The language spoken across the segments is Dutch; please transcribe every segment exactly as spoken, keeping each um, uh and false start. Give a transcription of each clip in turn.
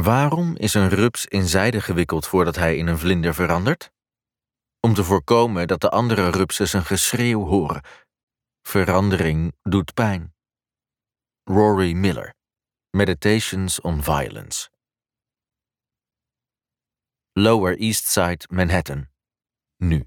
Waarom is een rups in zijde gewikkeld voordat hij in een vlinder verandert? Om te voorkomen dat de andere rupsen zijn geschreeuw horen. Verandering doet pijn. Rory Miller, Meditations on Violence. Lower East Side, Manhattan. Nu.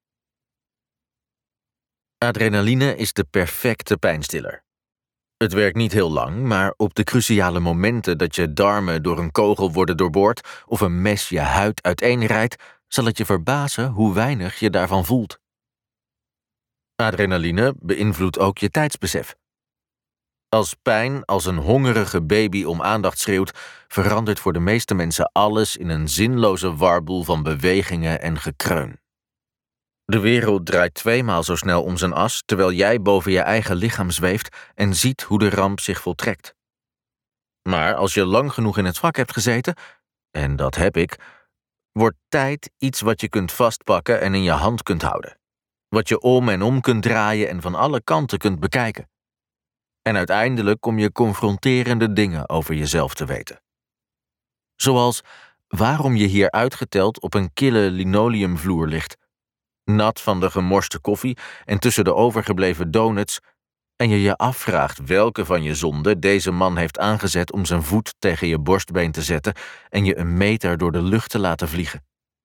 Adrenaline is de perfecte pijnstiller. Het werkt niet heel lang, maar op de cruciale momenten dat je darmen door een kogel worden doorboord of een mes je huid uiteenrijdt, zal het je verbazen hoe weinig je daarvan voelt. Adrenaline beïnvloedt ook je tijdsbesef. Als pijn als een hongerige baby om aandacht schreeuwt, verandert voor de meeste mensen alles in een zinloze warboel van bewegingen en gekreun. De wereld draait tweemaal zo snel om zijn as, terwijl jij boven je eigen lichaam zweeft en ziet hoe de ramp zich voltrekt. Maar als je lang genoeg in het vak hebt gezeten, en dat heb ik, wordt tijd iets wat je kunt vastpakken en in je hand kunt houden. Wat je om en om kunt draaien en van alle kanten kunt bekijken. En uiteindelijk kom je confronterende dingen over jezelf te weten. Zoals waarom je hier uitgeteld op een kille linoleumvloer ligt, nat van de gemorste koffie en tussen de overgebleven donuts, en je je afvraagt welke van je zonden deze man heeft aangezet om zijn voet tegen je borstbeen te zetten en je een meter door de lucht te laten vliegen.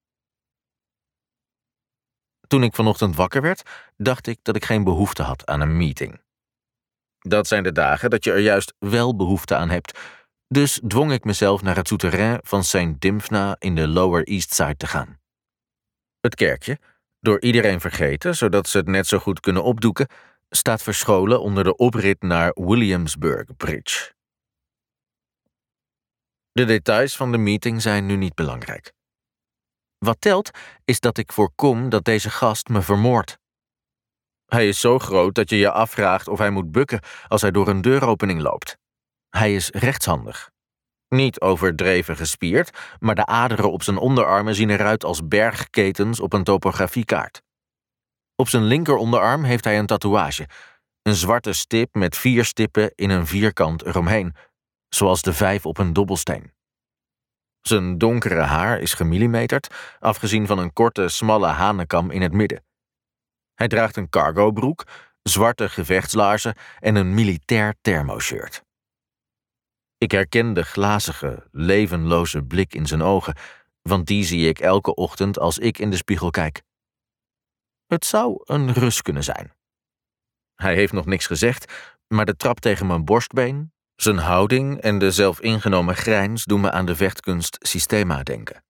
Toen ik vanochtend wakker werd, dacht ik dat ik geen behoefte had aan een meeting. Dat zijn de dagen dat je er juist wel behoefte aan hebt, dus dwong ik mezelf naar het souterrain van Saint Dymphna in de Lower East Side te gaan. Het kerkje, door iedereen vergeten, zodat ze het net zo goed kunnen opdoeken, staat verscholen onder de oprit naar Williamsburg Bridge. De details van de meeting zijn nu niet belangrijk. Wat telt, is dat ik voorkom dat deze gast me vermoordt. Hij is zo groot dat je je afvraagt of hij moet bukken als hij door een deuropening loopt. Hij is rechtshandig. Niet overdreven gespierd, maar de aderen op zijn onderarmen zien eruit als bergketens op een topografiekaart. Op zijn linkeronderarm heeft hij een tatoeage, een zwarte stip met vier stippen in een vierkant eromheen, zoals de vijf op een dobbelsteen. Zijn donkere haar is gemillimeterd, afgezien van een korte, smalle hanenkam in het midden. Hij draagt een cargobroek, zwarte gevechtslaarzen en een militair thermoshirt. Ik herken de glazige, levenloze blik in zijn ogen, want die zie ik elke ochtend als ik in de spiegel kijk. Het zou een Rus kunnen zijn. Hij heeft nog niks gezegd, maar de trap tegen mijn borstbeen, zijn houding en de zelfingenomen grijns doen me aan de vechtkunst Systema denken.